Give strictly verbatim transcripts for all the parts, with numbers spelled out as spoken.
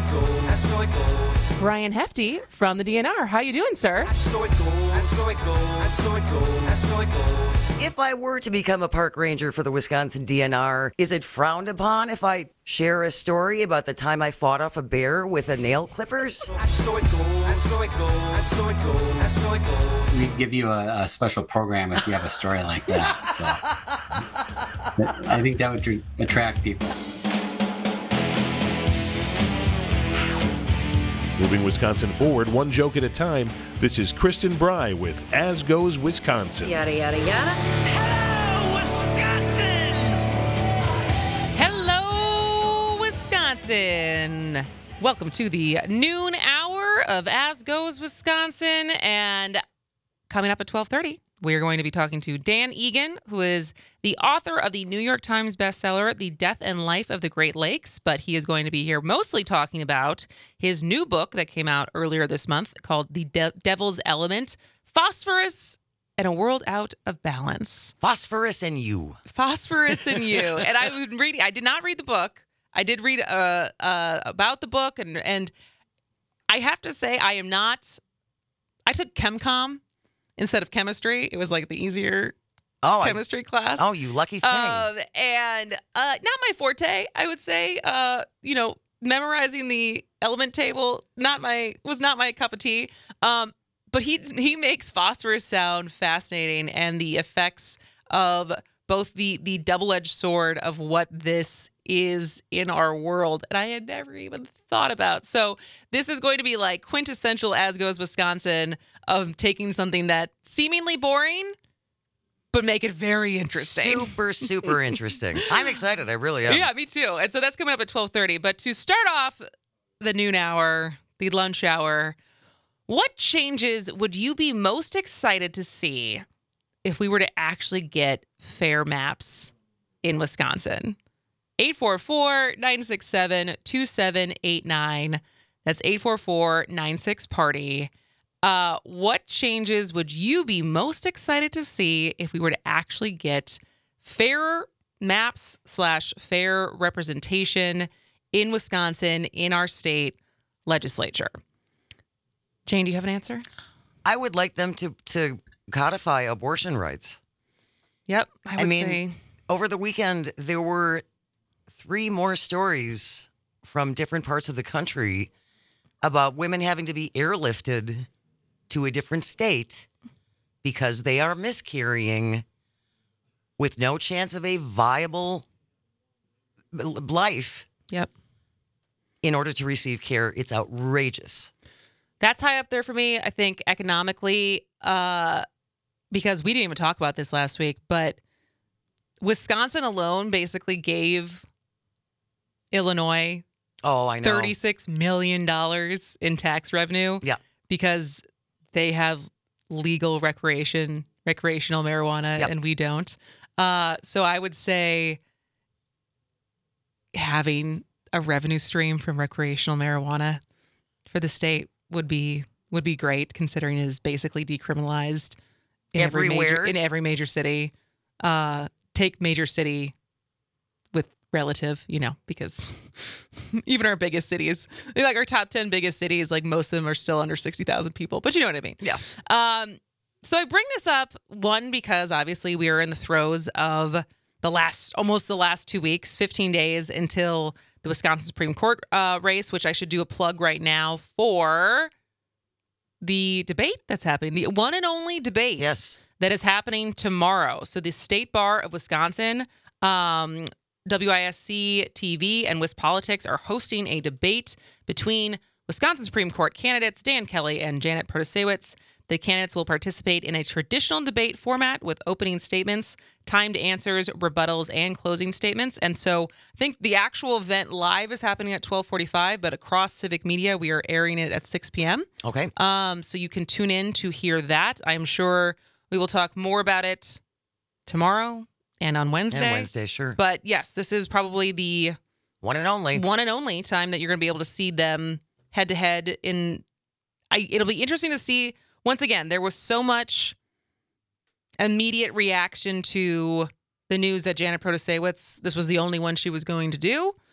it goes, and so it goes. Brian Hefty from the D N R. How you doing, sir? And so it goes, and so it goes, and so it goes, and so it goes. If I were to become a park ranger for the Wisconsin D N R, is it frowned upon if I share a story about the time I fought off a bear with a nail clippers? And so it goes, and so it goes, and so it goes, and so it goes. We'd give you a, a special program if you have a story like that. So I think that would tr- attract people. Moving Wisconsin forward, one joke at a time, this is Kristen Bry with As Goes Wisconsin. Yada, yada, yada. Hello, Wisconsin! Hello, Wisconsin. Welcome to the noon hour of As Goes Wisconsin. And coming up at twelve thirty, we are going to be talking to Dan Egan, who is the author of the New York Times bestseller, The Death and Life of the Great Lakes. But he is going to be here mostly talking about his new book that came out earlier this month called The De- Devil's Element, Phosphorus and a World Out of Balance. Phosphorus and you. Phosphorus and You. And I was reading, I did not read the book. I did read uh, uh, about the book. And, and I have to say, I am not, I took ChemCom instead of chemistry. It was like the easier Oh, chemistry I, class. oh, you lucky thing. Um, and uh, not my forte, I would say. Uh, you know, memorizing the element table, not my was not my cup of tea. Um, but he he makes phosphorus sound fascinating, and the effects of both the the double-edged sword of what this is in our world, and I had never even thought about. So this is going to be like quintessential As Goes Wisconsin of taking something that seemingly boring, but make it very interesting. Super, super interesting. I'm excited. I really am. Yeah, me too. And so that's coming up at twelve thirty. But to start off the noon hour, the lunch hour, what changes would you be most excited to see if we were to actually get fair maps in Wisconsin? eight four four, nine six seven, two seven eight nine. That's eight four four, nine six, party. Uh, what changes would you be most excited to see if we were to actually get fair maps slash fair representation in Wisconsin, in our state legislature? Jane, do you have an answer? I would like them to, to codify abortion rights. Yep, I would I mean, say. over the weekend, there were three more stories from different parts of the country about women having to be airlifted to a different state because they are miscarrying with no chance of a viable life Yep. in order to receive care. It's outrageous. That's high up there for me, I think, economically, uh, because we didn't even talk about this last week, but Wisconsin alone basically gave Illinois Oh, I know. thirty-six million dollars in tax revenue. Yeah. Because they have legal recreation, recreational marijuana, Yep. and we don't. Uh, so I would say having a revenue stream from recreational marijuana for the state would be would be great, considering it is basically decriminalized in every major, Everywhere. in every major city. Uh, take major city with relative, you know, because even our biggest cities, like our top ten biggest cities, like most of them are still under sixty thousand people, but you know what I mean? Yeah. Um, so I bring this up, one, because obviously we are in the throes of the last, almost the last two weeks, fifteen days until the Wisconsin Supreme Court uh, race, which I should do a plug right now for the debate that's happening, the one and only debate Yes. that is happening tomorrow. So the State Bar of Wisconsin, um, W I S C T V and WisPolitics are hosting a debate between Wisconsin Supreme Court candidates Dan Kelly and Janet Protasiewicz. The candidates will participate in a traditional debate format with opening statements, timed answers, rebuttals, and closing statements. And so I think the actual event live is happening at twelve forty-five, but across Civic Media, we are airing it at six p.m. Okay. Um, so you can tune in to hear that. I'm sure we will talk more about it tomorrow and on Wednesday. And Wednesday, sure. But yes, this is probably the One and only. one and only time that you're going to be able to see them head to head. In, I, it'll be interesting to see. Once again, there was so much immediate reaction to the news that Janet Protasiewicz, this was the only one she was going to do.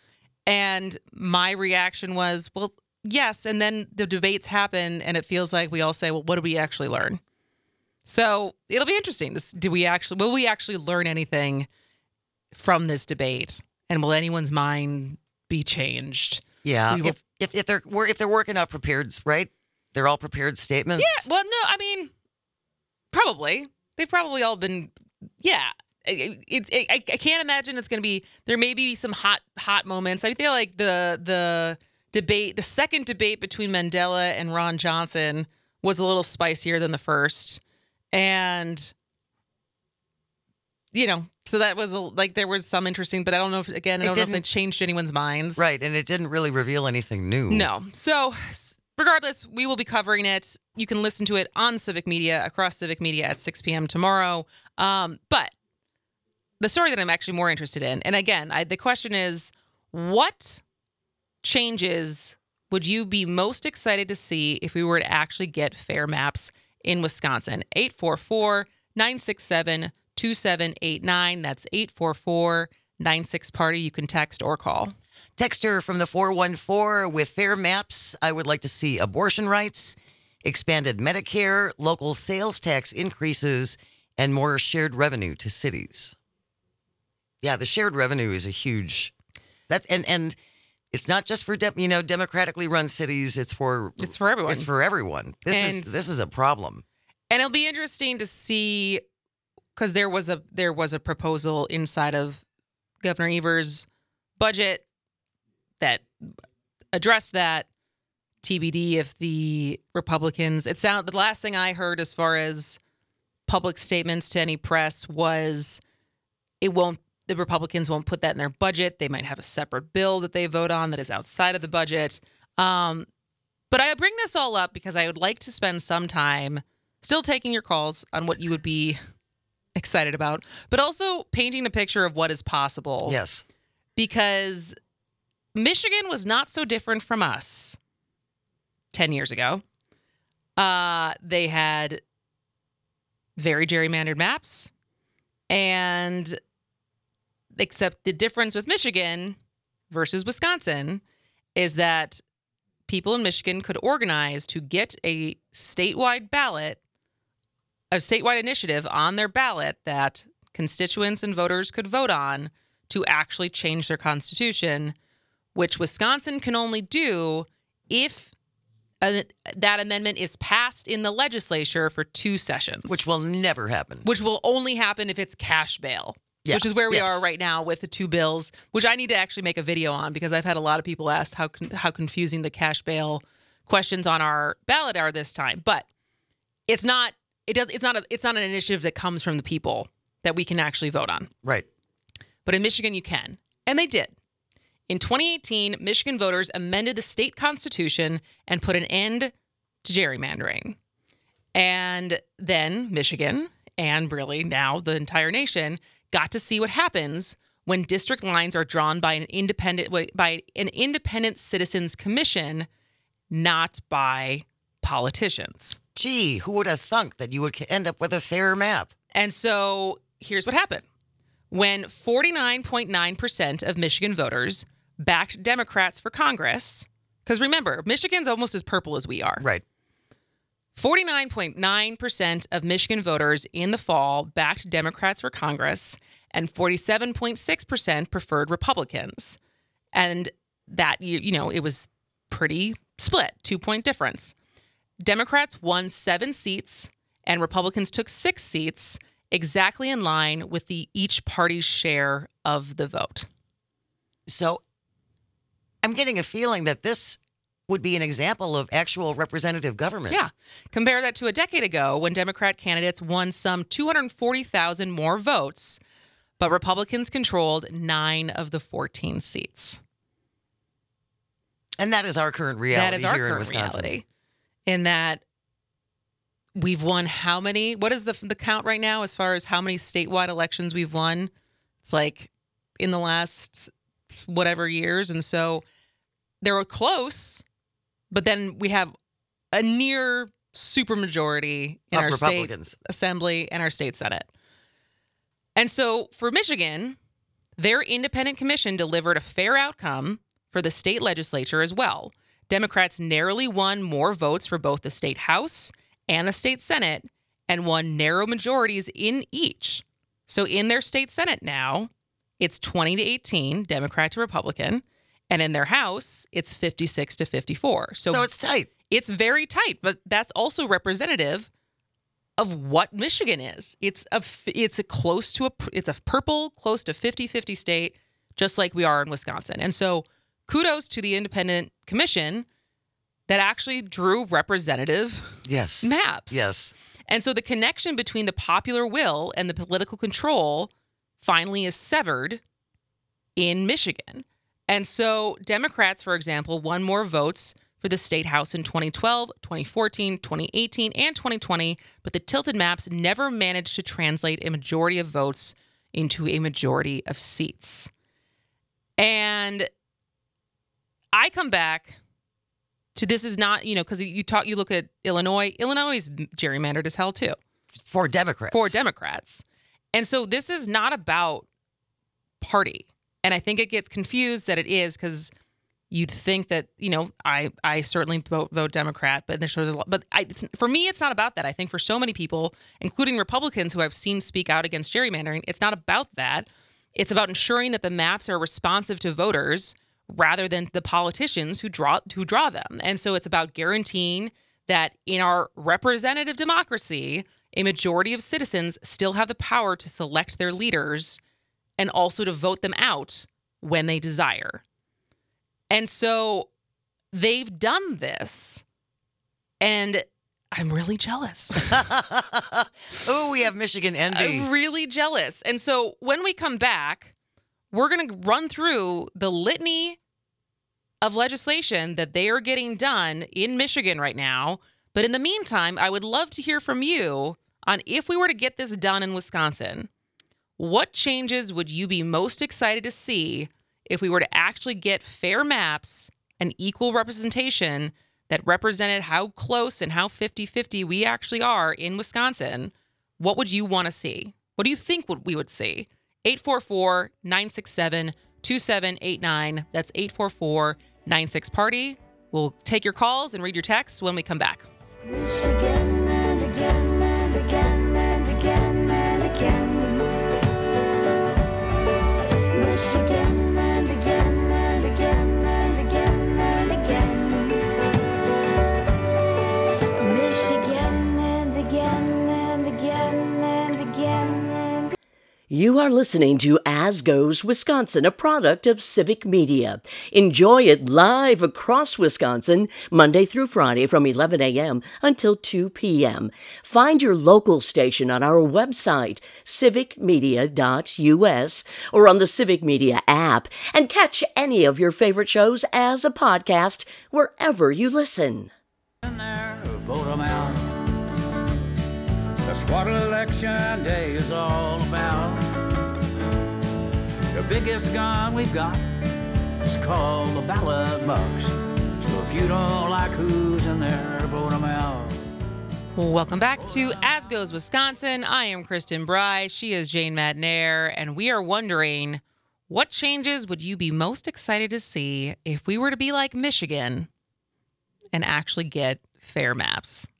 And my reaction was, well, yes. And then the debates happen and it feels like we all say, well, what did we actually learn? So it'll be interesting. This, do we actually, will we actually learn anything from this debate? And will anyone's mind be changed? Yeah. We will- If, if if they're wor- if they're working off prepared, right? They're all prepared statements. Yeah. Well, no, I mean, probably. They've probably all been, yeah. It, it, it, I, I can't imagine it's going to be, there may be some hot, hot moments. I feel like the, the debate, the second debate between Mandela and Ron Johnson was a little spicier than the first. And, you know, so that was a, like, there was some interesting, but I don't know if, again, I It don't know if didn't- it changed anyone's minds. Right, and it didn't really reveal anything new. No. So regardless, we will be covering it. You can listen to it on Civic Media, across Civic Media at six p.m. tomorrow. Um, but the story that I'm actually more interested in, and again, I, the question is, what changes would you be most excited to see if we were to actually get fair maps in Wisconsin? eight four four, nine six seven, two seven eight nine. That's eight four four, nine six party. You can text or call. Texter from the four one four with fair maps. I would like to see abortion rights, expanded Medicare, local sales tax increases, and more shared revenue to cities. Yeah, the shared revenue is a huge. That's and and it's not just for de- you know democratically run cities. It's for It's for everyone. It's for everyone. This And- is this is a problem. And it'll be interesting to see, because there was a there was a proposal inside of Governor Evers' budget that addressed that. T B D if the Republicans. It sounded the last thing I heard as far as public statements to any press was it won't. The Republicans won't put that in their budget. They might have a separate bill that they vote on that is outside of the budget. Um, but I bring this all up because I would like to spend some time still taking your calls on what you would be excited about, but also painting a picture of what is possible. Yes. Because Michigan was not so different from us ten years ago. Uh, they had very gerrymandered maps, and except the difference with Michigan versus Wisconsin is that people in Michigan could organize to get a statewide ballot, a statewide initiative on their ballot that constituents and voters could vote on to actually change their constitution, which Wisconsin can only do if uh, that amendment is passed in the legislature for two sessions. Which will never happen. Which will only happen if it's cash bail. Yeah. Which is where we Yes. are right now with the two bills, which I need to actually make a video on because I've had a lot of people ask how con- how confusing the cash bail questions on our ballot are this time. But it's not it does it's not a it's not an initiative that comes from the people that we can actually vote on. Right. But in Michigan you can. And they did. In twenty eighteen, Michigan voters amended the state constitution and put an end to gerrymandering. And then Michigan, and really now the entire nation, got to see what happens when district lines are drawn by an independent by an independent citizens commission, not by politicians. Gee, who would have thunk that you would end up with a fair map? And so here's what happened. When forty-nine point nine percent of Michigan voters backed Democrats for Congress, because remember, Michigan's almost as purple as we are. Right. forty-nine point nine percent of Michigan voters in the fall backed Democrats for Congress, and forty-seven point six percent preferred Republicans. And that, you, you know, it was pretty split, two-point difference. Democrats won seven seats, and Republicans took six seats, exactly in line with the each party's share of the vote. So I'm getting a feeling that this would be an example of actual representative government. Yeah. Compare that to a decade ago when Democrat candidates won some two hundred forty thousand more votes, but Republicans controlled nine of the fourteen seats. And that is our current reality that is our here in current Wisconsin. reality. In that we've won how many? What is the the count right now as far as how many statewide elections we've won? It's like in the last whatever years. And so they were close, but then we have a near supermajority in Of our state Republicans. assembly and our state senate. And so for Michigan, their independent commission delivered a fair outcome for the state legislature as well. Democrats narrowly won more votes for both the state House and the state Senate and won narrow majorities in each. So in their state Senate now, it's twenty to eighteen, Democrat to Republican. And in their House, it's fifty-six to fifty-four. So, So it's tight. it's very tight, but that's also representative of what Michigan is. It's a it's a close to a it's a purple, close to fifty-fifty state, just like we are in Wisconsin. And so kudos to the independent commission that actually drew representative Yes. maps. Yes. And so the connection between the popular will and the political control finally is severed in Michigan. And so Democrats, for example, won more votes for the state House in twenty twelve, twenty fourteen, twenty eighteen, and twenty twenty, but the tilted maps never managed to translate a majority of votes into a majority of seats. And I come back to this is not, you know, because you talk, you look at Illinois. Illinois is gerrymandered as hell too For Democrats. for Democrats, and so this is not about party. And I think it gets confused that it is because you'd think that, you know, I I certainly vote, vote Democrat, but there's a lot. But I, it's, for me, it's not about that. I think for so many people, including Republicans who I've seen speak out against gerrymandering, it's not about that. It's about ensuring that the maps are responsive to voters rather than the politicians who draw who draw them. And so it's about guaranteeing that in our representative democracy, a majority of citizens still have the power to select their leaders and also to vote them out when they desire. And so they've done this, and I'm really jealous. Oh, we have Michigan envy. I'm really jealous. And so when we come back, we're going to run through the litany of legislation that they are getting done in Michigan right now. But in the meantime, I would love to hear from you on if we were to get this done in Wisconsin, what changes would you be most excited to see if we were to actually get fair maps and equal representation that represented how close and how fifty-fifty we actually are in Wisconsin? What would you want to see? What do you think we would see? eight four four, nine six seven, two seven eight nine. That's eight four four, nine six, party. We'll take your calls and read your texts when we come back. Michigan and again and again and again and again. Michigan and again and again and again and again. Michigan and again and again and again and You are listening to As Goes Wisconsin, a product of Civic Media. Enjoy it live across Wisconsin, Monday through Friday from eleven a.m. until two p.m. Find your local station on our website, civic media dot u s, or on the Civic Media app, and catch any of your favorite shows as a podcast wherever you listen. There, vote 'em out. That's what election day is all about. The biggest gun we've got is called the ballot box. So if you don't like who's in there, vote 'em out. Welcome back to As Goes Wisconsin. I am Kristen Bry. She is Jane Madnair, and we are wondering, what changes would you be most excited to see if we were to be like Michigan and actually get fair maps?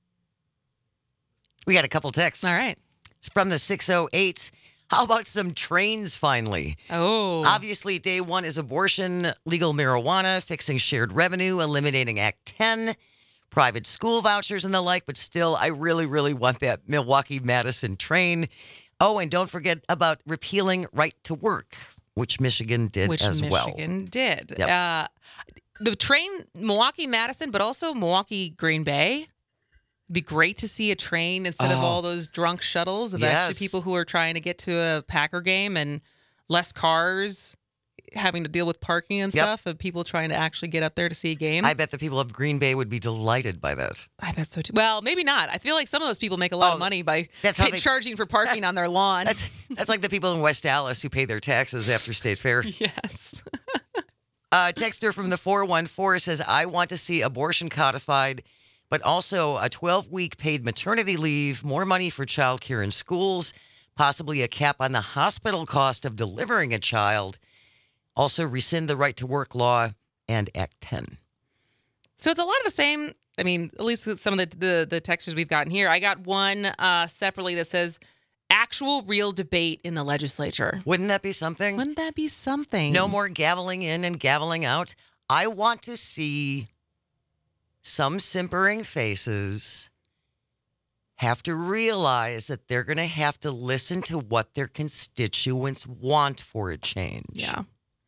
We got a couple texts. All right. It's from the six oh eight. How about some trains finally? Oh. Obviously, day one is abortion, legal marijuana, fixing shared revenue, eliminating Act ten, private school vouchers and the like, but still, I really, really want that Milwaukee-Madison train. Oh, and don't forget about repealing right to work, which Michigan did Which as well. Michigan did. Yep. Uh, the train, Milwaukee-Madison, but also Milwaukee-Green Bay. It'd be great to see a train instead of Oh. all those drunk shuttles of Yes. actually people who are trying to get to a Packer game and less cars having to deal with parking and Yep. stuff of people trying to actually get up there to see a game. I bet the people of Green Bay would be delighted by that. I bet so too. Well, maybe not. I feel like some of those people make a lot Oh, of money by that's how pay- they- charging for parking on their lawn. That's that's like the people in West Dallas who pay their taxes after State Fair. Yes. Uh, texter from the four one four says, I want to see abortion codified, but also a twelve-week paid maternity leave, more money for childcare in schools, possibly a cap on the hospital cost of delivering a child, also rescind the right to work law, and Act ten. So it's a lot of the same. I mean, at least some of the the, the textures we've gotten here. I got one uh, separately that says actual real debate in the legislature. Wouldn't that be something? Wouldn't that be something? No more gaveling in and gaveling out. I want to see some simpering faces have to realize that they're going to have to listen to what their constituents want for a change. Yeah.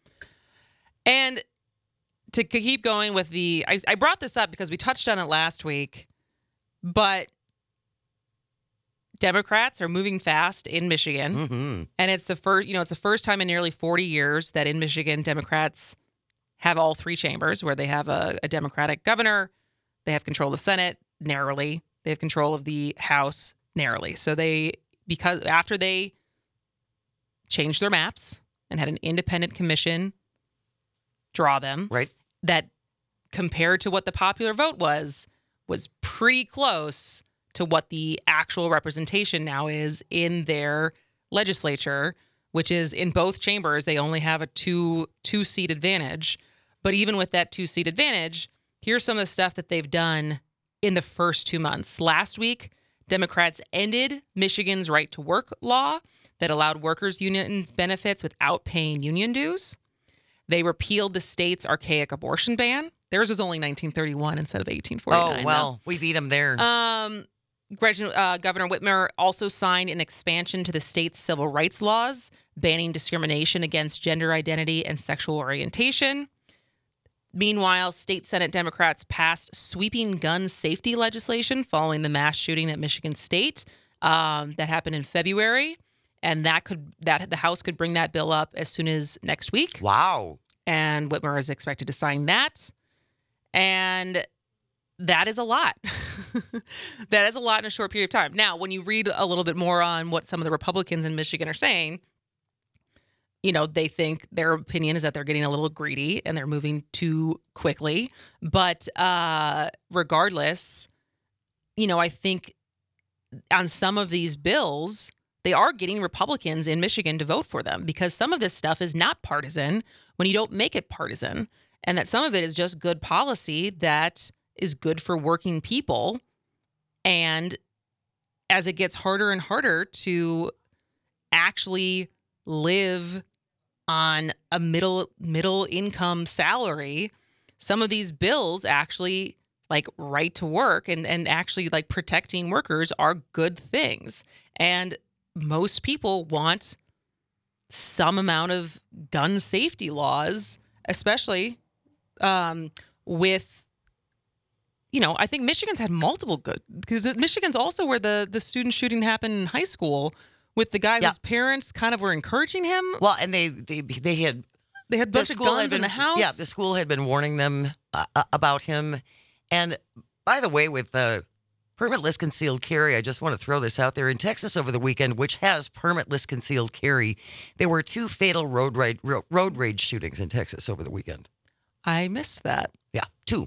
And to keep going with the, I, I brought this up because we touched on it last week, but Democrats are moving fast in Michigan. Mm-hmm. And it's the first, you know, it's the first time in nearly forty years that in Michigan, Democrats have all three chambers where they have a, a Democratic governor, they have control of the Senate narrowly, they have control of the House narrowly. So they, because after they changed their maps and had an independent commission draw them, Right. that compared to what the popular vote was, was pretty close to what the actual representation now is in their legislature, which is in both chambers, they only have a two two seat advantage. But even with that two seat advantage, here's some of the stuff that they've done in the first two months. Last week, Democrats ended Michigan's right to work law that allowed workers' union benefits without paying union dues. They repealed the state's archaic abortion ban. Theirs was only nineteen thirty-one instead of eighteen forty-nine. Oh, well, we beat them there. Um, Gretchen, uh, Governor Whitmer also signed an expansion to the state's civil rights laws, banning discrimination against gender identity and sexual orientation. Meanwhile, state Senate Democrats passed sweeping gun safety legislation following the mass shooting at Michigan State um, that happened in February, and that could that the House could bring that bill up as soon as next week. Wow. And Whitmer is expected to sign that. And that is a lot. That is a lot in a short period of time. Now, when you read a little bit more on what some of the Republicans in Michigan are saying, you know, they think their opinion is that they're getting a little greedy and they're moving too quickly. But uh, regardless, you know, I think on some of these bills, they are getting Republicans in Michigan to vote for them because some of this stuff is not partisan when you don't make it partisan. And that some of it is just good policy that is good for working people. And as it gets harder and harder to actually live on a middle middle income salary, some of these bills actually like right to work and, and actually like protecting workers are good things. And most people want some amount of gun safety laws, especially um, with, you know, I think Michigan's had multiple good, because Michigan's also where the, the student shooting happened in high school with the guy Yeah. whose parents kind of were encouraging him. Well, and they they, they had They had a the bunch of school guns had been in the house. Yeah, the school had been warning them uh, uh, about him. And by the way, with the permitless concealed carry, I just want to throw this out there. In Texas over the weekend, which has permitless concealed carry, there were two fatal road rage, ro- road rage shootings in Texas over the weekend. I missed that. Yeah, two.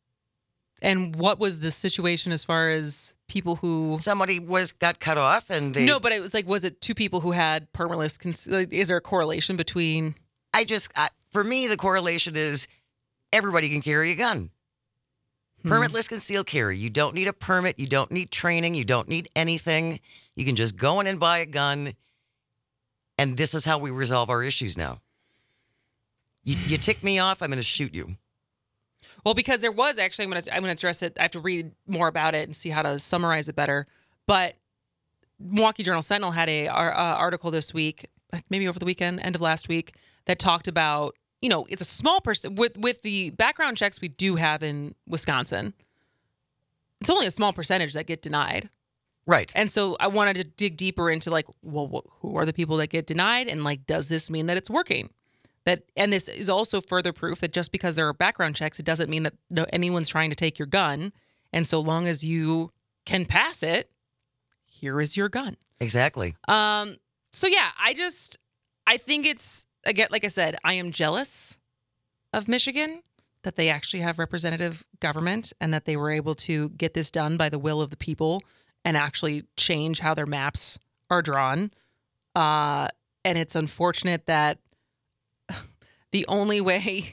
And what was the situation as far as people who... Somebody was got cut off, and they. No, but it was like, was it two people who had permitless... Con- like, is there a correlation between... I just, I, for me, the correlation is everybody can carry a gun. Hmm. Permitless concealed carry. You don't need a permit. You don't need training. You don't need anything. You can just go in and buy a gun. And this is how we resolve our issues now. You, you tick me off, I'm going to shoot you. Well, because there was actually, I'm going to I'm going to address it. I have to read more about it and see how to summarize it better. But Milwaukee Journal Sentinel had a uh, article this week, maybe over the weekend, end of last week, that talked about, you know, it's a small person with with the background checks we do have in Wisconsin. It's only a small percentage that get denied. Right. And so I wanted to dig deeper into like, well, wh- who are the people that get denied? And like, does this mean that it's working? That, and this is also further proof that just because there are background checks, it doesn't mean that no, anyone's trying to take your gun. And so long as you can pass it, here is your gun. Exactly. Um. So yeah, I just, I think it's, again, like I said, I am jealous of Michigan that they actually have representative government and that they were able to get this done by the will of the people and actually change how their maps are drawn. Uh, and it's unfortunate that the only way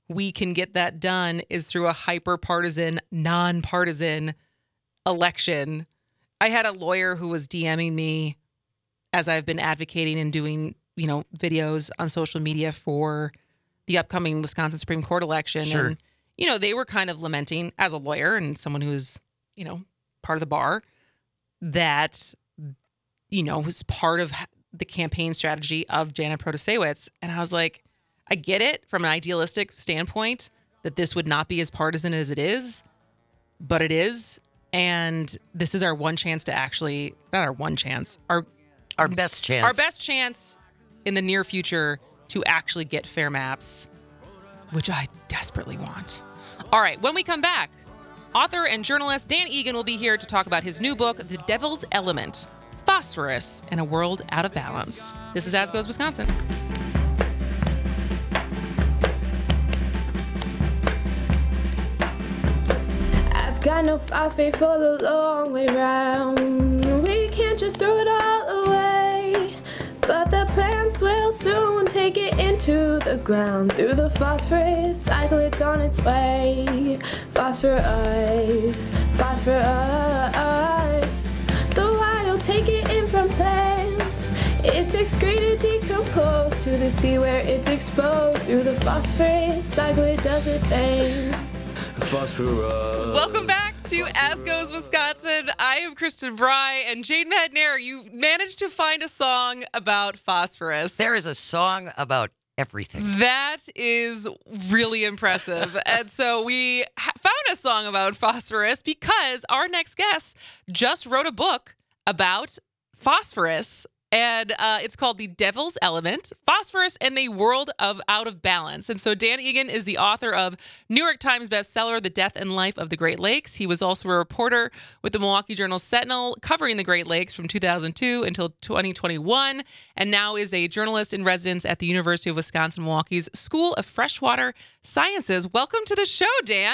we can get that done is through a hyper partisan, non-partisan election. I had a lawyer who was DMing me as I've been advocating and doing, you know, videos on social media for the upcoming Wisconsin Supreme Court election. Sure. And, you know, they were kind of lamenting as a lawyer and someone who is, you know, part of the bar that, you know, was part of the campaign strategy of Janet Protasewicz. And I was like, I get it from an idealistic standpoint that this would not be as partisan as it is, but it is. And this is our one chance to actually, not our one chance, our Our best chance. our best chance in the near future to actually get fair maps, which I desperately want. All right, when we come back, author and journalist Dan Egan will be here to talk about his new book, The Devil's Element, Phosphorus and a World Out of Balance. This is As Goes Wisconsin. I've got no phosphate for the long way round. We can't just throw it all away. But the plants will soon take it into the ground. Through the phosphorus cycle, it's on its way. Phosphorus, phosphorus. The wild take it in from plants. It's excreted, decomposed to the sea where it's exposed. Through the phosphorus cycle, it does its things. Phosphorus. Welcome back to As Goes Wisconsin. I am Kristen Bry, and Jane Madnair, you managed to find a song about phosphorus. There is a song about everything. That is really impressive. And so we ha- found a song about phosphorus because our next guest just wrote a book about phosphorus. And uh, it's called The Devil's Element, Phosphorus and the World of Out of Balance. And so Dan Egan is the author of New York Times bestseller, The Death and Life of the Great Lakes. He was also a reporter with the Milwaukee Journal Sentinel covering the Great Lakes from two thousand two until twenty twenty-one, and now is a journalist in residence at the University of Wisconsin-Milwaukee's School of Freshwater Sciences. Welcome to the show, Dan.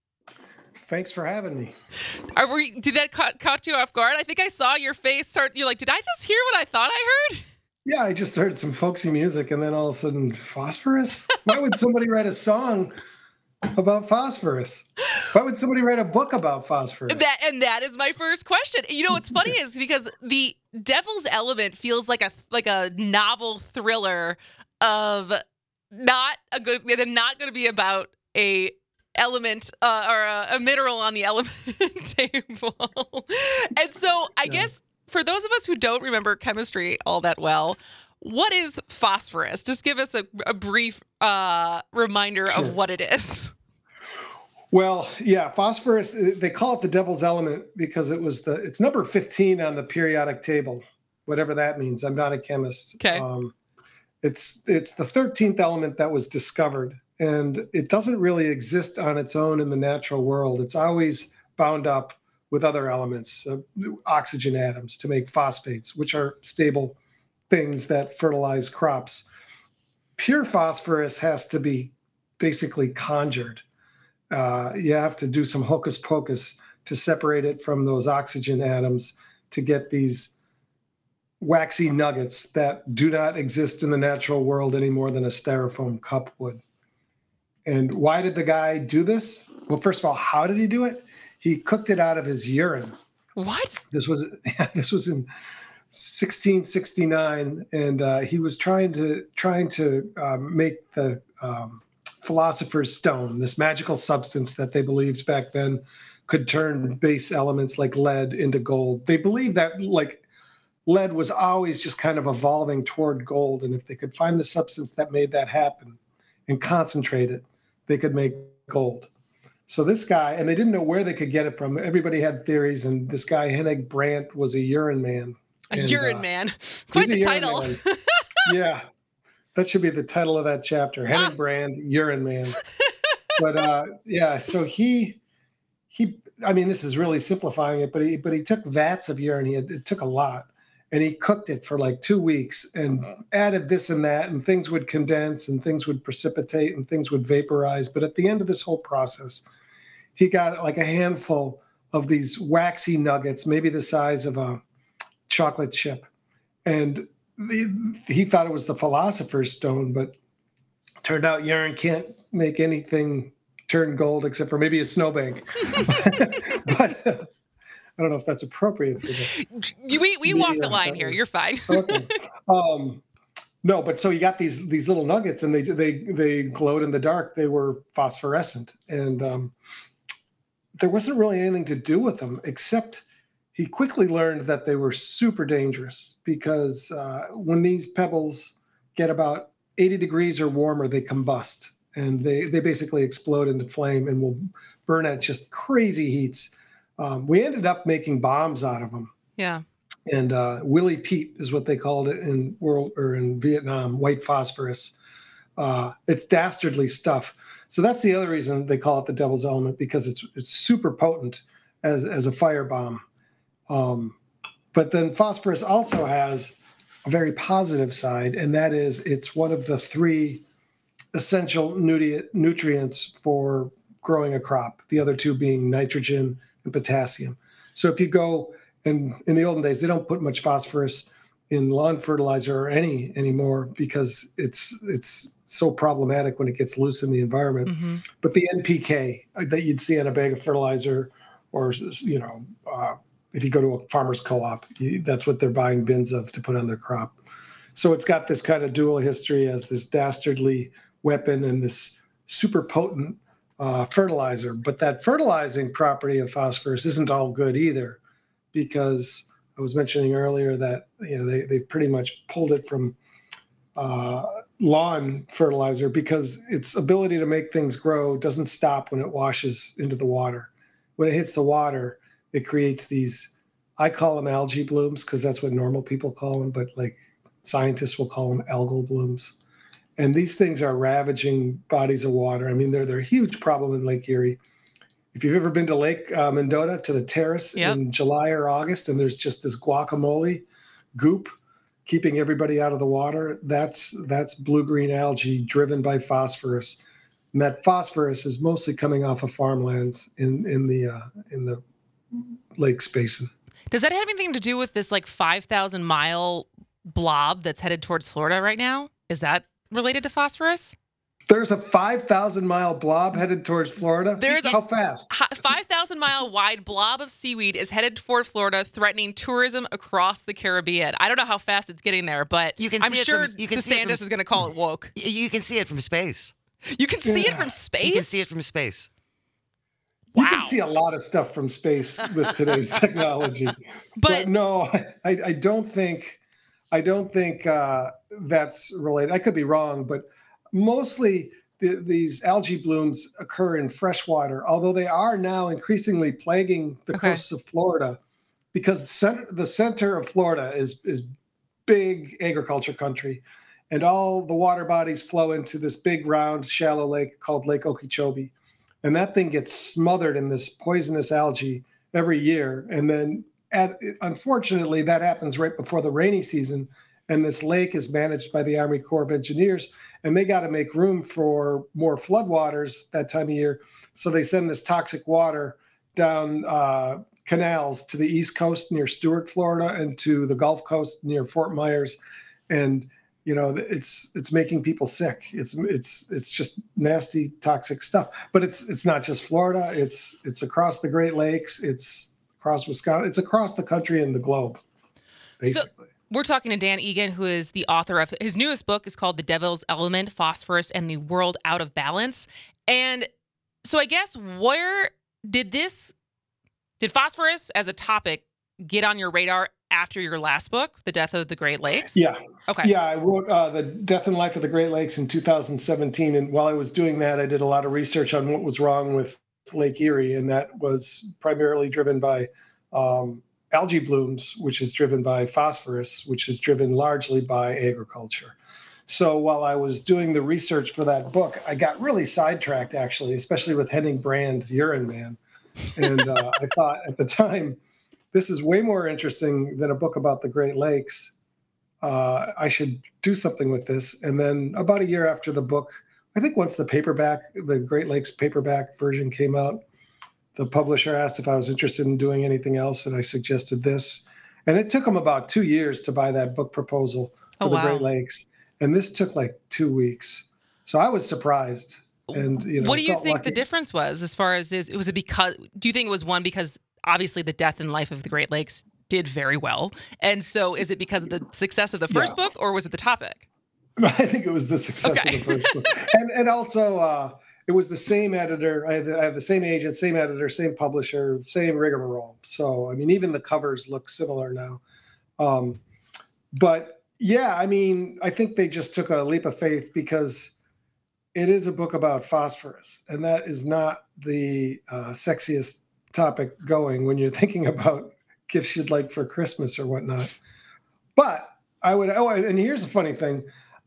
Thanks for having me. Are we, did that caught, caught you off guard? I think I saw your face start. You're like, did I just hear what I thought I heard? Yeah, I just heard some folksy music and then all of a sudden, phosphorus? Why would somebody write a song about phosphorus? Why would somebody write a book about phosphorus? That and that is my first question. You know what's funny is because the Devil's Element feels like a like a novel thriller of not a good, they're not going to be about a element uh, or a, a mineral on the element table. And so I yeah. guess for those of us who don't remember chemistry all that well, what is phosphorus? Just give us a, a brief uh, reminder sure. of what it is. Well, yeah, phosphorus, they call it the devil's element because it was the, it's number fifteen on the periodic table, whatever that means. I'm not a chemist. Okay. Um, it's, it's the thirteenth element that was discovered. And it doesn't really exist on its own in the natural world. It's always bound up with other elements, uh, oxygen atoms, to make phosphates, which are stable things that fertilize crops. Pure phosphorus has to be basically conjured. Uh, you have to do some hocus pocus to separate it from those oxygen atoms to get these waxy nuggets that do not exist in the natural world any more than a styrofoam cup would. And why did the guy do this? Well, first of all, how did he do it? He cooked it out of his urine. What? This was this was in sixteen sixty-nine, and uh, he was trying to trying to um, make the um, philosopher's stone, this magical substance that they believed back then could turn base elements like lead into gold. They believed that like lead was always just kind of evolving toward gold, and if they could find the substance that made that happen and concentrate it, they could make gold. So this guy, and they didn't know where they could get it from. Everybody had theories, and this guy, Hennig Brandt, was a urine man. A and, urine uh, man. Quite the title. Yeah. That should be the title of that chapter. Hennig Brandt, urine man. But uh, yeah, so he, he, I mean, this is really simplifying it, but he, but he took vats of urine. He had, it took a lot. And he cooked it for like two weeks and added this and that, and things would condense and things would precipitate and things would vaporize. But at the end of this whole process, he got like a handful of these waxy nuggets, maybe the size of a chocolate chip. And he, he thought it was the philosopher's stone, but Turned out urine can't make anything turn gold except for maybe a snowbank. But uh, I don't know if that's appropriate for this. We we walk the line here. You're fine. Okay. Um, no, but so you got these these little nuggets, and they they they glowed in the dark. They were phosphorescent, and um, there wasn't really anything to do with them except he quickly learned that they were super dangerous because uh, when these pebbles get about eighty degrees or warmer, they combust, and they they basically explode into flame and will burn at just crazy heats. Um, we ended up making bombs out of them. Yeah. And uh, Willie Pete is what they called it in world or in Vietnam, white phosphorus. Uh, it's dastardly stuff. So that's the other reason they call it the devil's element, because it's it's super potent as as a firebomb. Um, but then phosphorus also has a very positive side, and that is it's one of the three essential nutri- nutrients for growing a crop. The other two being nitrogen and potassium. So if you go and in the olden days, they don't put much phosphorus in lawn fertilizer or any anymore because it's it's so problematic when it gets loose in the environment. Mm-hmm. But the N P K that you'd see on a bag of fertilizer, or you know, uh, if you go to a farmer's co-op, you, that's what they're buying bins of to put on their crop. So it's got this kind of dual history as this dastardly weapon and this super potent uh, fertilizer. But that fertilizing property of phosphorus isn't all good either, because I was mentioning earlier that you know they they pretty much pulled it from uh, lawn fertilizer because its ability to make things grow doesn't stop when it washes into the water. When it hits the water, it creates these, I call them algae blooms because that's what normal people call them, but like scientists will call them algal blooms. And these things are ravaging bodies of water. I mean, they're they're a huge problem in Lake Erie. If you've ever been to Lake uh, Mendota, to the terrace Yep. in July or August, and there's just this guacamole goop keeping everybody out of the water, that's that's blue-green algae driven by phosphorus. And that phosphorus is mostly coming off of farmlands in in the uh, in the lakes basin. Does that have anything to do with this like five thousand mile blob that's headed towards Florida right now? Is that related to phosphorus? There's a five thousand mile blob headed towards Florida. There's How a fast? five thousand mile wide blob of seaweed is headed toward Florida, threatening tourism across the Caribbean. I don't know how fast it's getting there, but You can I'm see it sure from- you can see it DeSantis from- is going to call it woke. Y- You can see it from space. You can see it Yeah. from space? You can see it from space. You Wow. can see a lot of stuff from space with today's technology. But- But, no, I, I don't think I don't think uh, that's related. I could be wrong, but mostly the, these algae blooms occur in freshwater, although they are now increasingly plaguing the Okay. coasts of Florida because the center, the center of Florida is is big agriculture country, and all the water bodies flow into this big round shallow lake called Lake Okeechobee. And that thing gets smothered in this poisonous algae every year. And then, at, unfortunately, that happens right before the rainy season. And this lake is managed by the Army Corps of Engineers. And they got to make room for more floodwaters that time of year. So they send this toxic water down uh, canals to the East Coast near Stuart, Florida, and to the Gulf Coast near Fort Myers. And you know, it's it's making people sick. It's it's it's just nasty, toxic stuff. But it's it's not just Florida. It's it's across the Great Lakes. It's across Wisconsin. It's across the country and the globe, basically. So we're talking to Dan Egan, who is the author of his newest book is called The Devil's Element, Phosphorus and the World Out of Balance. And so I guess where did this, did phosphorus as a topic get on your radar after your last book, The Death of the Great Lakes? Yeah. Okay. Yeah, I wrote uh, The Death and Life of the Great Lakes in two thousand seventeen. And while I was doing that, I did a lot of research on what was wrong with Lake Erie. And that was primarily driven by um, algae blooms, which is driven by phosphorus, which is driven largely by agriculture. So while I was doing the research for that book, I got really sidetracked, actually, especially with Henning Brand, Urine Man. And uh, I thought at the time, this is way more interesting than a book about the Great Lakes. Uh, I should do something with this. And then about a year after the book, I think once the paperback, the Great Lakes paperback version came out, the publisher asked if I was interested in doing anything else, and I suggested this. And it took them about two years to buy that book proposal for Oh, the wow. Great Lakes. And this took like two weeks. So I was surprised. And you know, what do you felt think lucky. the difference was as far as is, was it because, do you think it was one, because obviously the death and life of the Great Lakes did very well. And so is it because of the success of the first Yeah. book, or was it the topic? I think it was the success Okay. of the first book. And, and also, uh, it was the same editor. I have, the, I have the same agent, same editor, same publisher, same rigmarole. So, I mean, even the covers look similar now. Um, but yeah, I mean, I think they just took a leap of faith because it is a book about phosphorus, and that is not the uh, sexiest topic going when you're thinking about gifts you'd like for Christmas or whatnot. But I would, oh, and here's a funny thing.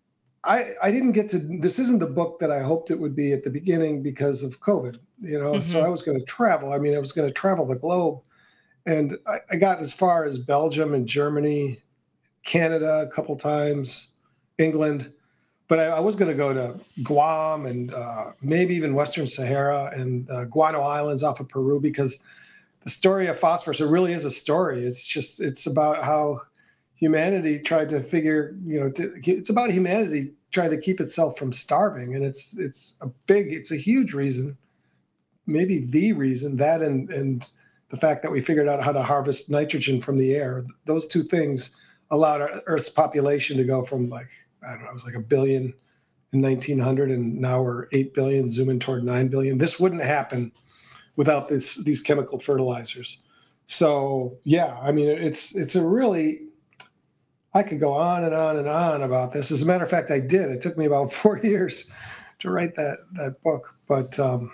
I, I didn't get to, this isn't the book that I hoped it would be at the beginning because of COVID, you know, so Mhm. I was going to travel. I mean, I was going to travel the globe, and I, I got as far as Belgium and Germany, Canada a couple times, England, but I, I was going to go to Guam and uh, maybe even Western Sahara and uh, Guano Islands off of Peru, because the story of phosphorus, it really is a story. It's just, it's about how humanity tried to figure, you know, to, it's about humanity trying to keep itself from starving. And it's, it's a big, it's a huge reason, maybe the reason, that and, and the fact that we figured out how to harvest nitrogen from the air. Those two things allowed our Earth's population to go from like, I don't know, it was like a billion in nineteen hundred, and now we're eight billion, zooming toward nine billion. This wouldn't happen without this, these chemical fertilizers. So yeah, I mean, it's, it's a really, I could go on and on and on about this. As a matter of fact, I did. It took me about four years to write that, that book. But um,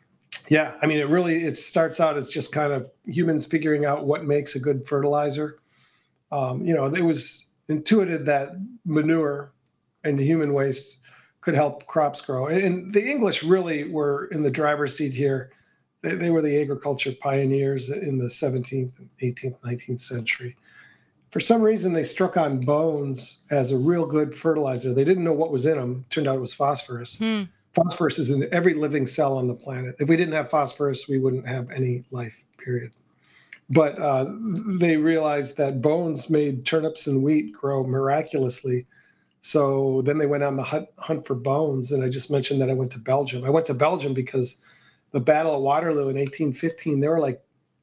yeah, I mean, it really, it starts out as just kind of humans figuring out what makes a good fertilizer. Um, you know, it was intuited that manure and the human waste could help crops grow. And, and the English really were in the driver's seat here. They, they were the agriculture pioneers in the seventeenth, eighteenth, nineteenth century. For some reason, they struck on bones as a real good fertilizer. They didn't know what was in them. Turned out it was phosphorus. Hmm. Phosphorus is in every living cell on the planet. If we didn't have phosphorus, we wouldn't have any life, period. But uh, they realized that bones made turnips and wheat grow miraculously. So then they went on the hunt, hunt for bones. And I just mentioned that I went to Belgium. I went to Belgium because the Battle of Waterloo in eighteen fifteen, there were like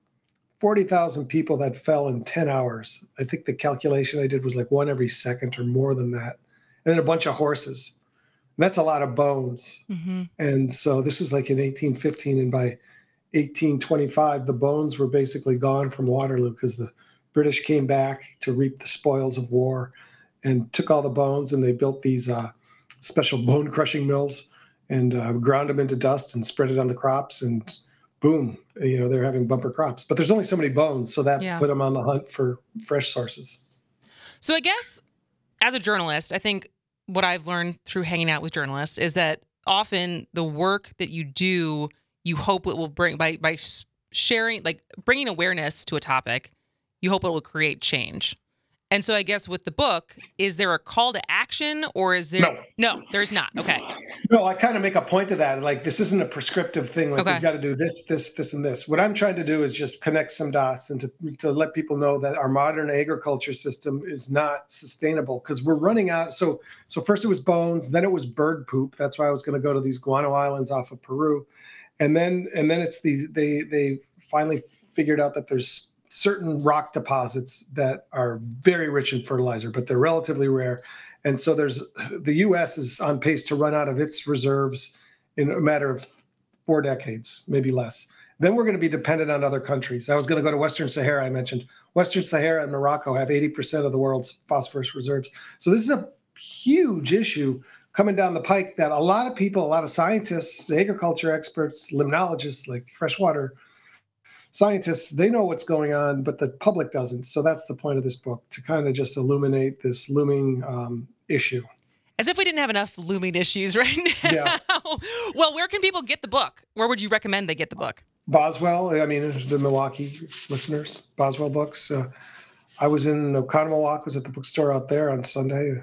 forty thousand people that fell in ten hours. I think the calculation I did was like one every second or more than that. And then a bunch of horses. And that's a lot of bones. Mm-hmm. And so this was like in eighteen fifteen. And by eighteen twenty-five, the bones were basically gone from Waterloo because the British came back to reap the spoils of war and took all the bones, and they built these uh, special bone crushing mills and uh, ground them into dust and spread it on the crops, and boom, you know, they're having bumper crops. But there's only so many bones, so that Yeah. put them on the hunt for fresh sources. So I guess as a journalist, I think what I've learned through hanging out with journalists is that often the work that you do, you hope it will bring by by sharing, like bringing awareness to a topic, you hope it will create change. And so I guess with the book, is there a call to action, or is there No. no there's not. Okay. No, I kind of make a point of that. Like, this isn't a prescriptive thing. Like, Okay. we've got to do this, this, this, and this. What I'm trying to do is just connect some dots and to, to let people know that our modern agriculture system is not sustainable because we're running out. So, so first it was bones, then it was bird poop. That's why I was going to go to these Guano Islands off of Peru, and then and then it's the they they finally figured out that there's certain rock deposits that are very rich in fertilizer, but they're relatively rare. And so there's the U S is on pace to run out of its reserves in a matter of four decades, maybe less. Then we're going to be dependent on other countries. I was going to go to Western Sahara. I mentioned Western Sahara and Morocco have eighty percent of the world's phosphorus reserves. So this is a huge issue coming down the pike that a lot of people, a lot of scientists, agriculture experts, limnologists, like freshwater scientists, they know what's going on, but the public doesn't. So that's the point of this book, to kind of just illuminate this looming um, issue. As if we didn't have enough looming issues right now. Yeah. Well, where can people get the book? Where would you recommend they get the book? Boswell, I mean, the Milwaukee listeners, Boswell Books. Uh, I was in Oconomowoc, was at the bookstore out there on Sunday.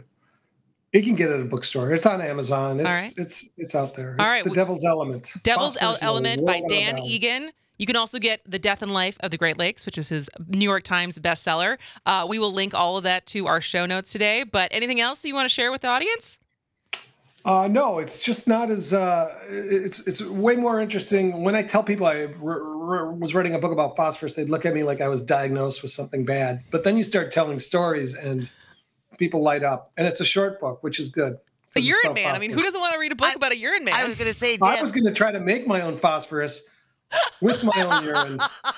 You can get it at a bookstore. It's on Amazon. It's All right. it's it's out there. It's All right. The Devil's Element. Devil's El- Phosphorus is a Element by world Dan of balance. Egan. You can also get The Death and Life of the Great Lakes, which is his New York Times bestseller. Uh, we will link all of that to our show notes today. But anything else you want to share with the audience? Uh, no, it's just not as. Uh, it's it's way more interesting. When I tell people I r- r- was writing a book about phosphorus, they'd look at me like I was diagnosed with something bad. But then you start telling stories, and people light up. And it's a short book, which is good. A urine man. I mean, who doesn't want to read a book I, about a urine man? I was going to say, Dan. I was going to try to make my own phosphorus with my own urine.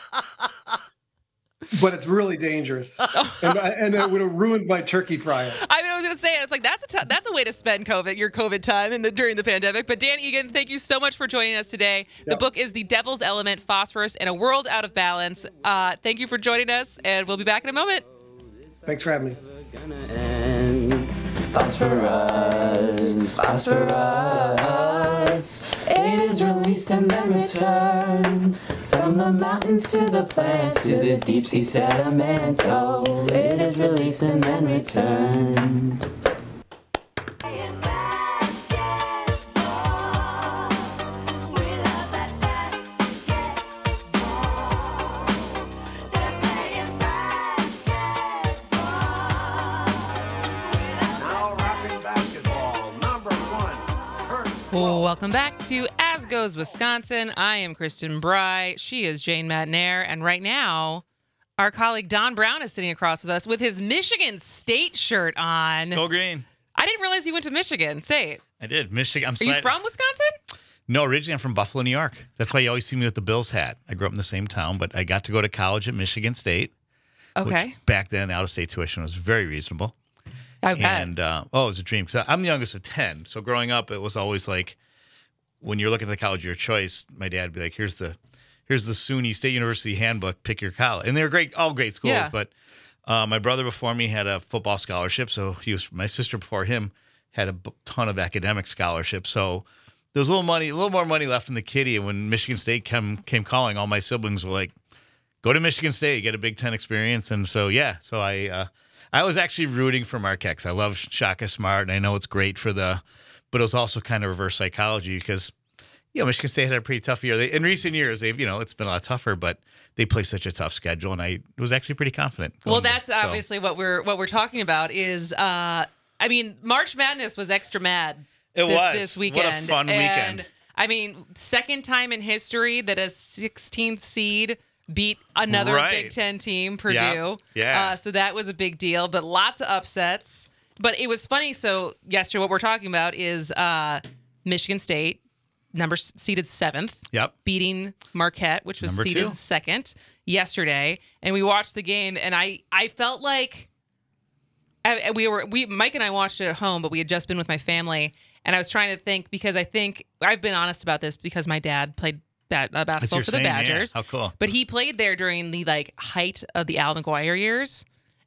But it's really dangerous, and, and it would have ruined my turkey fryer. I mean, I was going to say, it's like that's a t- that's a way to spend COVID, your COVID time in the during the pandemic. But Dan Egan, thank you so much for joining us today. Yep. The book is The Devil's Element: Phosphorus in a World Out of Balance. Uh, thank you for joining us, and we'll be back in a moment. Thanks for having me. Phosphorus, phosphorus. It is released and then returned from the mountains to the plants to the deep sea sediment. Oh, it is released and then returned. Welcome back to As Goes Wisconsin. I am Kristen Bry. She is Jane Matnair. And right now, our colleague Don Brown is sitting across with us with his Michigan State shirt on. Go green. I didn't realize you went to Michigan State. I did. Michigan. I'm Are you from Wisconsin? No, originally I'm from Buffalo, New York. That's why you always see me with the Bills hat. I grew up in the same town, but I got to go to college at Michigan State. Okay. Which back then, out-of-state tuition was very reasonable. I bet. And, uh, oh, it was a dream. Because I'm the youngest of ten. So growing up, it was always like, when you're looking at the college of your choice, my dad would be like, here's the here's the SUNY State University handbook, pick your college. And they were great, all great schools. Yeah. But uh, my brother before me had a football scholarship. So he was, my sister before him had a ton of academic scholarships. So there was a little money, a little more money left in the kitty. And when Michigan State came, came calling, all my siblings were like, go to Michigan State, get a Big Ten experience. And so, yeah, so I uh, I was actually rooting for Marquette. I love Shaka Smart, and I know it's great for the, but it was also kind of reverse psychology because, you know, Michigan State had a pretty tough year. They, in recent years, they've, you know, it's been a lot tougher, but they play such a tough schedule, and I was actually pretty confident. Well, that's there, so. obviously what we're what we're talking about is, uh, I mean, March Madness was extra mad. It this, was this weekend. What a fun and, weekend! I mean, second time in history that a sixteenth seed beat another right. Big Ten team, Purdue. Yeah. yeah. Uh, so that was a big deal, but lots of upsets. But it was funny. So yesterday, what we're talking about is uh, Michigan State, number seeded seventh, yep, beating Marquette, which was number seeded two. second yesterday. And we watched the game, and I I felt like I, we were we Mike and I watched it at home, but we had just been with my family, and I was trying to think because I think I've been honest about this because my dad played Bat, uh, basketball for the saying, Badgers. Yeah. How cool! But he played there during the like height of the Al McGuire years,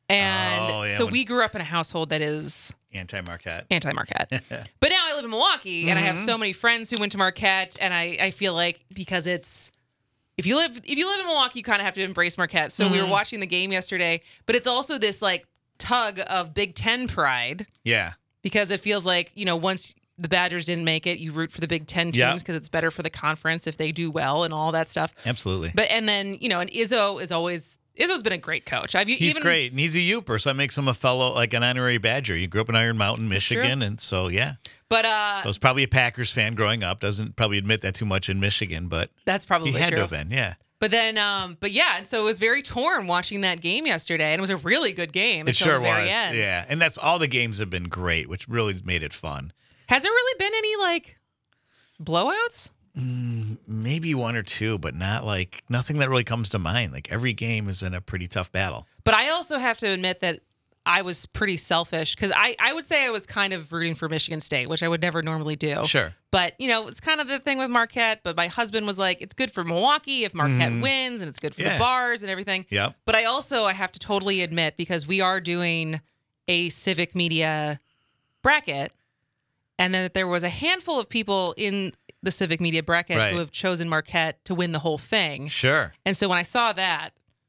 and oh, yeah, so when... we grew up in a household that is anti-Marquette. Anti-Marquette. But now I live in Milwaukee, and mm-hmm. I have so many friends who went to Marquette, and I, I feel like because it's if you live if you live in Milwaukee, you kind of have to embrace Marquette. So mm-hmm. we were watching the game yesterday, but it's also this like tug of Big Ten pride. Yeah, because it feels like you know once the Badgers didn't make it, you root for the Big Ten teams because yep. it's better for the conference if they do well and all that stuff. Absolutely. But and then you know, and Izzo is always Izzo's been a great coach. I've he's even, great, and he's a Yooper, so that makes him a fellow like an honorary Badger. You grew up in Iron Mountain, Michigan, and so yeah. But uh, so it's probably a Packers fan growing up. Doesn't probably admit that too much in Michigan, but that's probably he had true. to have been, yeah. But then, um, but yeah, and so it was very torn watching that game yesterday, and it was a really good game. It until sure the very was, end. yeah. And that's all the games have been great, which really made it fun. Has there really been any like blowouts? Mm, maybe one or two, but not like nothing that really comes to mind. Like every game has been a pretty tough battle. But I also have to admit that I was pretty selfish because I, I would say I was kind of rooting for Michigan State, which I would never normally do. Sure. But, you know, it's kind of the thing with Marquette. But my husband was like, it's good for Milwaukee if Marquette mm. wins, and it's good for yeah. the bars and everything. Yep. But I also, I have to totally admit, because we are doing a civic media bracket, and then there was a handful of people in the civic media bracket right. who have chosen Marquette to win the whole thing. Sure. And so when I saw that,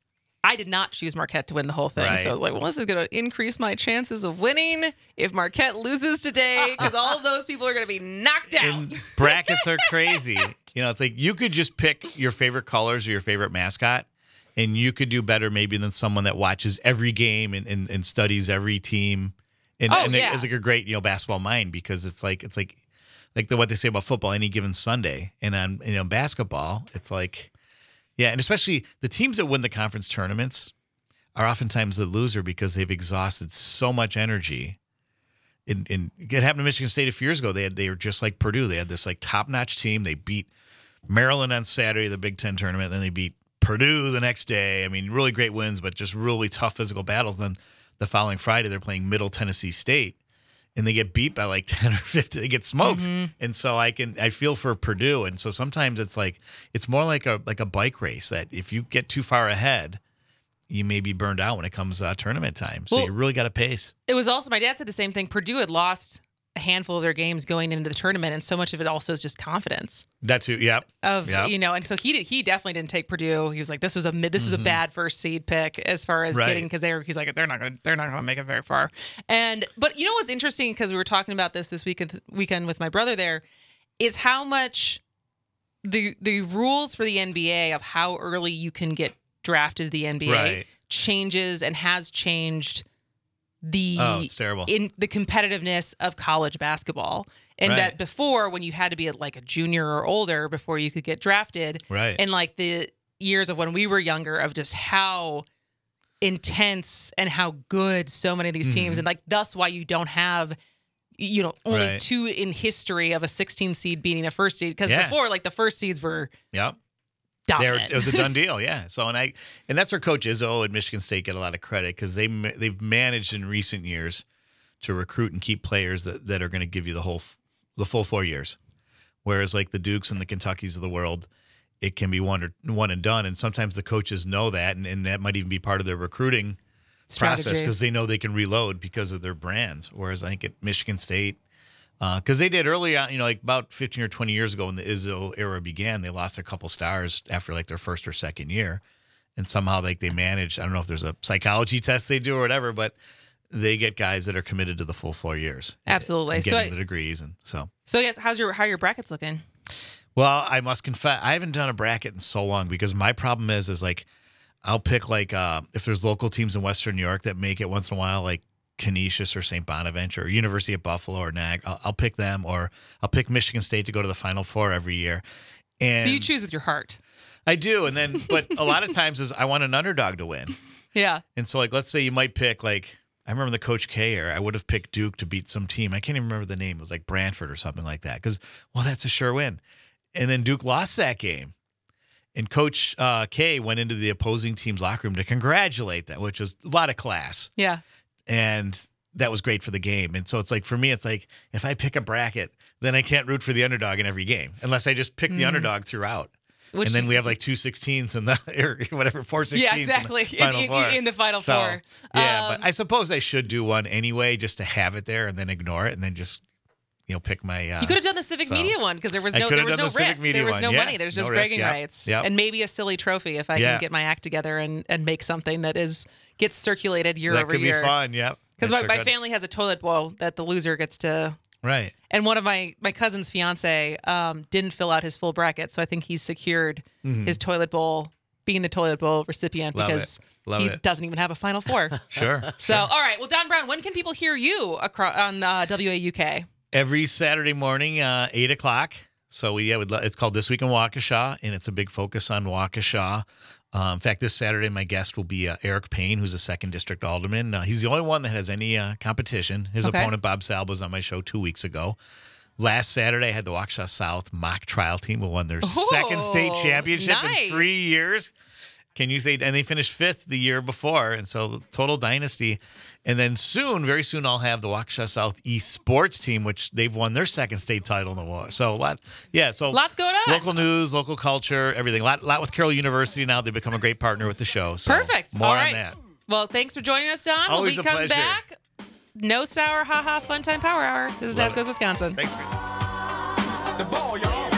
I did not choose Marquette to win the whole thing. Right. So I was like, well, this is going to increase my chances of winning if Marquette loses today, because all of those people are going to be knocked out. And brackets are crazy. You know, it's like you could just pick your favorite colors or your favorite mascot, and you could do better maybe than someone that watches every game and, and, and studies every team And, Oh, and yeah. it's like a great, you know, basketball mind because it's like it's like like the what they say about football any given Sunday. And on you know basketball, it's like yeah, and especially the teams that win the conference tournaments are oftentimes the loser because they've exhausted so much energy. In, in it happened to Michigan State a few years ago. They had they were just like Purdue. They had this like top notch team. They beat Maryland on Saturday, the Big Ten tournament. Then they beat Purdue the next day. I mean, really great wins, but just really tough physical battles. Then the following Friday, they're playing Middle Tennessee State, and they get beat by like ten or fifty. They get smoked, Mhm. and so I can I feel for Purdue. And so sometimes it's like it's more like a like a bike race that if you get too far ahead, you may be burned out when it comes uh, tournament time. So Well- you really got to pace. It was also, my dad said the same thing. Purdue had lost a handful of their games going into the tournament, and so much of it also is just confidence That too, yeah. of, Yep. you know, and so he did, he definitely didn't take Purdue. He was like, this was a mid, this was a Mhm. bad first seed pick as far as Right. getting, because they were, he's like, they're not going to, they're not going to make it very far. And, but you know what's interesting, because we were talking about this this weekend, weekend with my brother there, is how much the, the rules for the N B A of how early you can get drafted to the N B A Right. changes and has changed the Oh, it's terrible. in the competitiveness of college basketball. And Right. that before, when you had to be like a junior or older before you could get drafted, Right. and like the years of when we were younger, of just how intense and how good so many of these teams, Mhm. and like thus why you don't have, you know, only Right. two in history of a sixteen seed beating a first seed, because Yeah. before, like the first seeds were Yep. dominant. There, it was a done deal, yeah. So and I and that's where Coach Izzo and Michigan State get a lot of credit because they ma- they've managed in recent years to recruit and keep players that, that are going to give you the whole f- the full four years, whereas like the Dukes and the Kentuckys of the world, it can be one or one and done, and sometimes the coaches know that, and, and that might even be part of their recruiting process Strategy. because they know they can reload because of their brands. Whereas I think at Michigan State. Because they did early on, you know, like about fifteen or twenty years ago when the Izzo era began, they lost a couple stars after like their first or second year. And somehow like they managed, I don't know if there's a psychology test they do or whatever, but they get guys that are committed to the full four years. Absolutely. And So getting I- the degrees. And so, So yes, how's your how are your brackets looking? well, I must confess, I haven't done a bracket in so long because my problem is, is like, I'll pick like, uh, if there's local teams in Western New York that make it once in a while, like Canisius or Saint Bonaventure or University of Buffalo or N A G, I'll, I'll pick them, or I'll pick Michigan State to go to the Final Four every year. And So you choose with your heart. I do. And then, but a lot of times is I want an underdog to win. Yeah. And so like, let's say you might pick like, I remember the Coach K era, I would have picked Duke to beat some team. I can't even remember the name. It was like Brantford or something like that. Cause well, that's a sure win. And then Duke lost that game. And Coach uh, K went into the opposing team's locker room to congratulate them, which was a lot of class. Yeah. And that was great for the game. And so it's like, for me, it's like, if I pick a bracket, then I can't root for the underdog in every game unless I just pick the Mhm. underdog throughout. Which- and then we have like two sixteens in the, or whatever, four sixteens. Yeah, exactly. In the final in, four. in, in the final So, four. Yeah, Um, but I suppose I should do one anyway just to have it there and then ignore it and then just, you know, pick my. Uh, You could have done the Civic so- Media one because there was I no could there have was done no the Civic risk. Media There was one. no Yeah, money. There's no just risk. bragging Yep. rights. Yep. And maybe a silly trophy if I Yeah. can get my act together and, and make something that is gets circulated year that over could year. be fun. Yep. Because That my, sure my could. family has a toilet bowl that the loser gets to. Right. And one of my, my cousin's fiance um, didn't fill out his full bracket, so I think he's secured Mhm. his toilet bowl, being the toilet bowl recipient Love because it. Love he it. doesn't even have a Final Four. Sure. So, all right. Well, Don Brown, when can people hear you across on uh, W A U K? Every Saturday morning, uh, eight o'clock. So we yeah, we'd lo- it's called This Week in Waukesha, and it's a big focus on Waukesha. Uh, in fact, this Saturday, my guest will be uh, Eric Payne, who's a second district alderman. Uh, he's the only one that has any uh, competition. His Okay. opponent, Bob Salb, was on my show two weeks ago. Last Saturday, I had the Waukesha South mock trial team who won their second state Oh, championship nice. in three years. Can you say? And they finished fifth the year before, and so total dynasty. And then soon, very soon, I'll have the Waukesha Southeast sports team, which they've won their second state title in the war. So a lot, yeah. So Lots going on. Local news, local culture, everything. Lot, lot with Carroll University now. They've become a great partner with the show. So Perfect. More All on right. that. Well, thanks for joining us, Don. Always when a we come pleasure. back, no sour, haha, fun time power hour. This is Love As Goes Wisconsin. Thanks, man. The ball, y'all.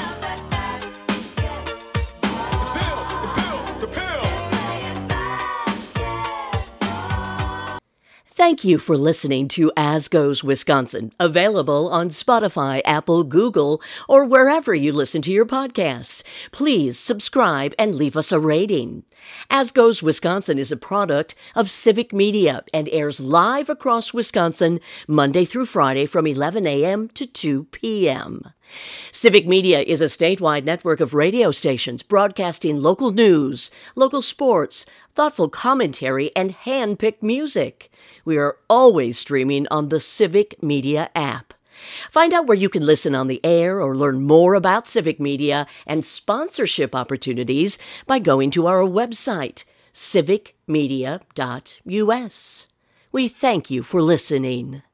The pill, the pill, the pill. Thank you for listening to As Goes Wisconsin, available on Spotify, Apple, Google, or wherever you listen to your podcasts. Please subscribe and leave us a rating. As Goes Wisconsin is a product of Civic Media and airs live across Wisconsin Monday through Friday from eleven a.m. to two p.m. Civic Media is a statewide network of radio stations broadcasting local news, local sports, thoughtful commentary, and hand-picked music. We are always streaming on the Civic Media app. Find out where you can listen on the air or learn more about Civic Media and sponsorship opportunities by going to our website, civic media dot u s. We thank you for listening.